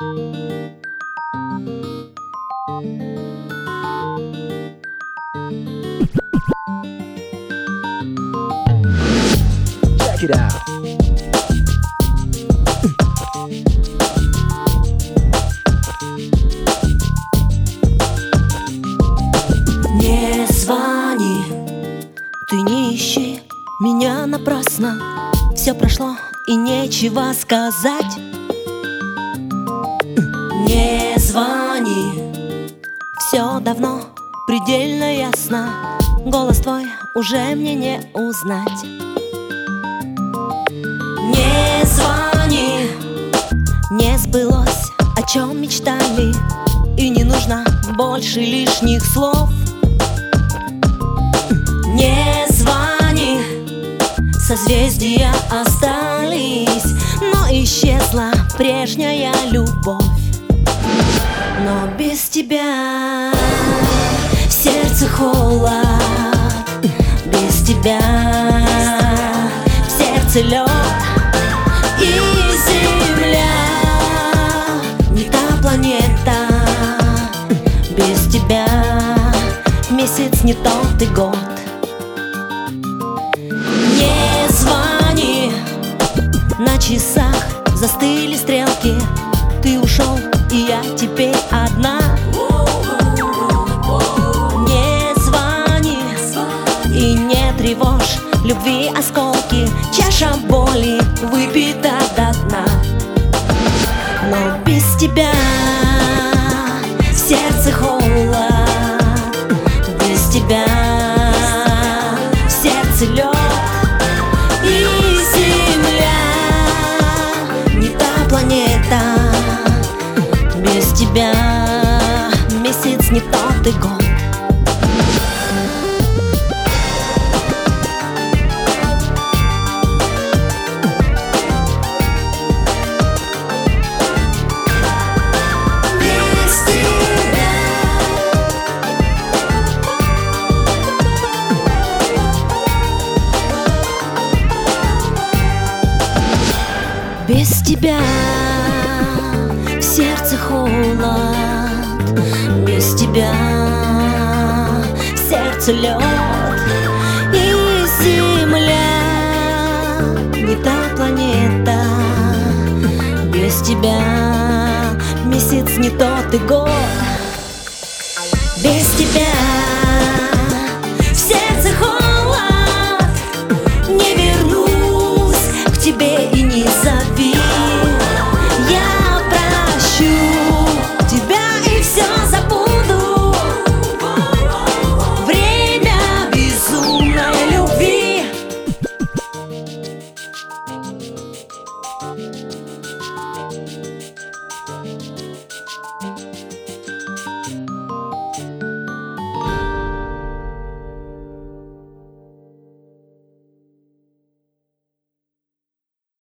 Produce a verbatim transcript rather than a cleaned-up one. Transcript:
Check it out. Не звони, ты не ищи меня напрасно. Все прошло и нечего сказать. Не звони, все давно предельно ясно. Голос твой уже мне не узнать. Не звони, не сбылось, о чем мечтали, и не нужно больше лишних слов. Не звони, созвездия остались, но исчезла прежняя любовь. Но без тебя в сердце холод, без тебя в сердце лед и земля не та планета. Без тебя месяц не тот и год. Не звони, на часах застыли стрелки. Ты ушел, и я теперь одна. Не звони и не тревожь любви осколки. Чаша боли выпита до дна. Но без тебя в сердце холод, без тебя в сердце лед и земля не та планета. Без тебя месяц не тот и год. Без тебя в сердце холод, без тебя в сердце лед и земля не та планета. Без тебя месяц не тот и год. Без тебя